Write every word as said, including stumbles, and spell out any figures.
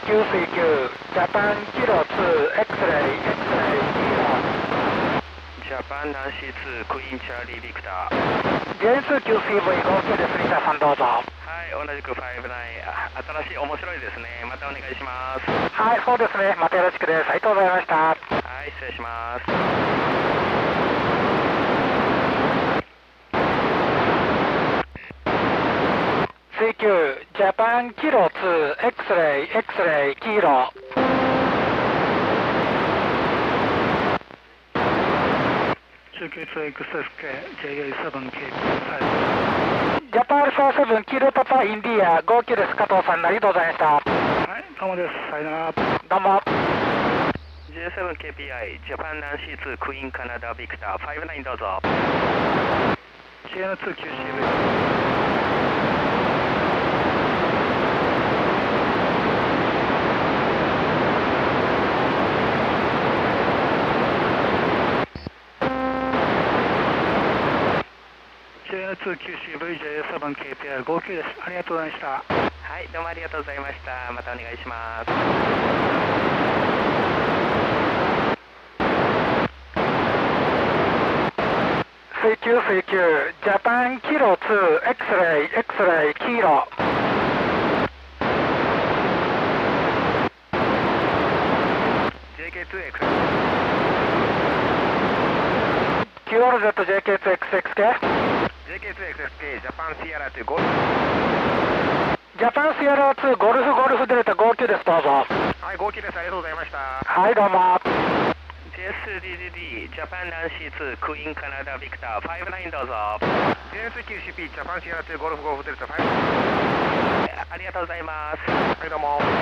きゅう水球、ジャパンキロツー、エクスレイ、エクスレイ、キージャパンナンシーツー、クイーンチャーリービクター。 ジェイエスキューシーブイ 合計です、リタさんどうぞ。 はい、同じくファイブナイン、あ、新しい面白いですね。またお願いします。 はい、そうですね。またよろしくです。ありがとうございました。 はい、失礼します。 水球、ジャパンキロツー、エクスレイ、エクスレイ、黄色。 中継 ツーエックスエスケー、ジェイエーセブンケーピーファイブ。 ジャパンアルファセブン、黄色パパインディア、号泣です。加藤さん、ありがとうございました。 はい、どうもです。さよなら。 どうも。 ジェイセブンケーピーアイ、ジャパンナンシーツー、クイーンカナダビクター、ファイブナインどうぞ。 ジェイエヌツーキューシーブイ。ジェイエヌツーキューシーブイ、ジェイエーセブンケーピーアイ 号泣です。ありがとうございました。 はい、どうもありがとうございました。またお願いします。 水球水球、ジャパンキロツー、エクスレイ、エクスレイ、黄色。 ジェイケーツーエックス。 キューアールゼットジェイケーツーエックスエックスケー。 ジェイケーツーエックスエスケー、ジャパンシアラというゴルフ。 ジャパンシアラツー、ゴルフゴルフデルタ号泣です。どうぞ。 はい、号泣です。ありがとうございました。 はい、どうも。 ジェイエスディーディーディー、ジャパンナンシーツー、クイーンカナダビクター、ファイブナインどうぞ。ジェイエスキューシーピー、ジャパンシアラというゴルフゴルフデルタファイブ。ありがとうございます。はい、どうも。